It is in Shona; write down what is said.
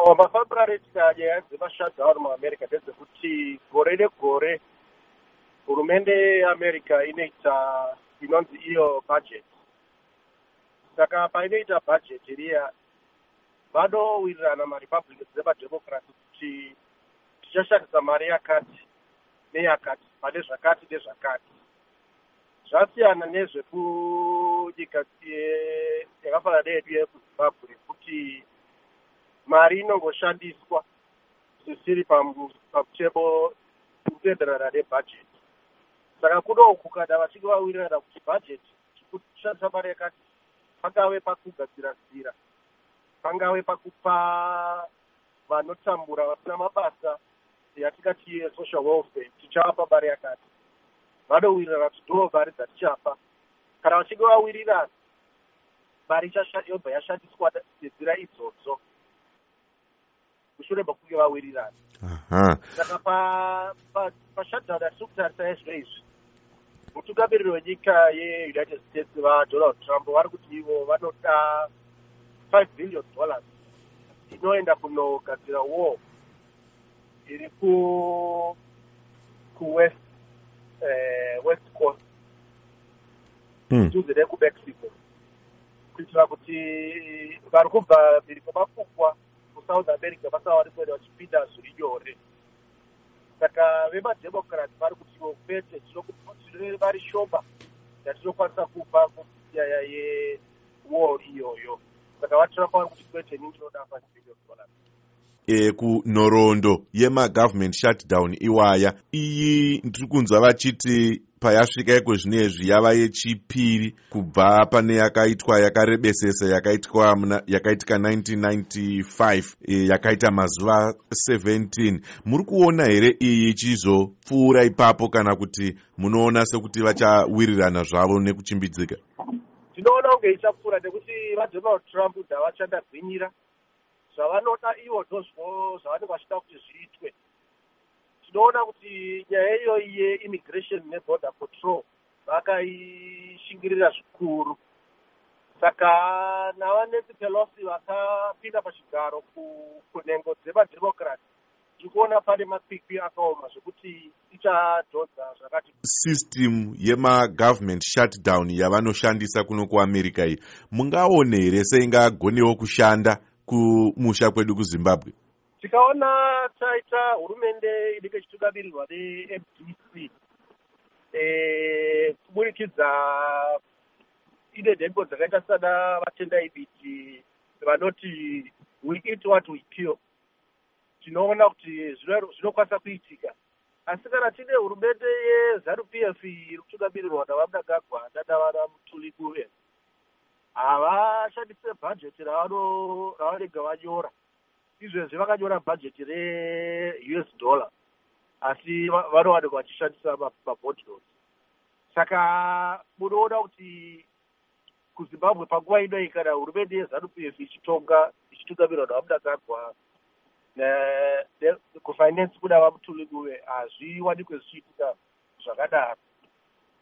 mafambiro anoitika nyaya dzemashutdown muamerica ndedzekuti gore negore hurumende yeamerica inoita inonzi iyo budget. Saka painoita budget riya vanowirirana marepublicans nemademocrats kuti tichashandisa mari yakati neyakati pane zvakati nezvakati. Zvasiyana nezvekunyika yakafanana neyedu yekuzimbabwe kuti mari inongoshandiswa zvisiri pamutemo kutenderana nebudget. Saka kunoku kana vachinge vawirirana kuti budget kushandisa mari yakati, pangave pakugadzira nzira, pangave pakupa vanotambura vasina mabasa yatingati social welfare, tichapa mari yakati, vanowirirana kuti ndo mari dzatichapa. Kana vachinge vawirirana, mari yobva yashandiswa nenzira idzodzo mushure mekunge vawirirana. Saka pashutdown atiri kutarisa izvo izvi, mutungamiriri wenyika yeunited states vaDonald Trump vari kuti ivo vanoda $5 billion inoenda kunogadzira wall iri kuwest coast tuze nekumexico, kuitira kuti vari kubva mhiri kwemakungwa kusouth america vasava vari vachipinda zviri nyore. Saka vemademocrats vari kuti kwete vari shoma yatinokwanisa kupa nyaya yewall iyoyo. Saka vatrump vari kuti kwete ini ndinoda $5 billion. Kunhoroondo yemagovernment shutdown iwaya iyi ndiri kunzwa vachiti payasvika iko zvinezvi yava yechipiri kubva pane yakaitwa yakarebesesa yakaitika 1995 yakaita mazuva 17. Muri kuona here iyi ichizopfuura ipapo kana kuti munoona sekuti vachawirirana zvavo nekuchimbidzika? Tinoona kunge ichapfuura nekuti vaDonald Trump ndavachandagwinyira zvavanoda ivo ndozvo zvavanenge vachida kuti zviitwe. Tinoona kuti nyaya iyoyi yeimmigration neborder control vakaishingirira zvikuru. Saka navanancy Pelosi vakapinda pachigaro kunhengo dzemademocrats, tiri kuona pane makwikwi akaoma zvekuti ichadhodza zvakati. System yemagovernment shutdown yavanoshandisa kuno kuamerica iyi mungaone here seingagonewo kushanda kumusha kwedu kuZimbabwe? Tikaona taita hurumende inenge ichitungamirirwa neMDC kuburikidza ine nhengo dzakaita sana vatendai biti vanoti we eat what we kill. Tinoona kuti zvinokwanisa kuitika, asi kana tine hurumende yeZANU-PF iri kutungamirirwa naVamnangagwa navana Mutulikuve, havashandise bhajeti ravanenge vanyora. Izvezvi vakanyora bhajeti reUS dollar, asi vanowanikwa vachishandisa mabond notes. Saka munoona kuti kuZimbabwe panguva inoyi kana hurumende yeZANU-PF ichitungamirwa naVamnangagwa kufinance kuna vaMutulikuve hazviwanikwe zvichiitika zvakadaro.